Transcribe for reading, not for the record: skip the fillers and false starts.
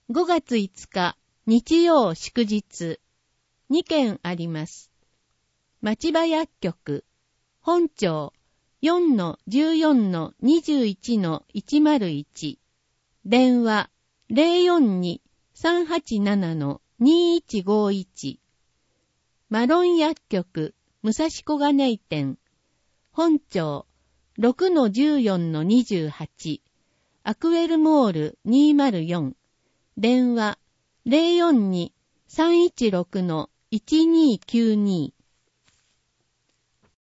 5月5日、日曜祝日、2件あります。町場薬局、本庁 4-14-21-101、電話 042-387-2151、マロン薬局、武蔵小金井店、本庁 6-14-28、アクエルモール204、電話 042-316-1292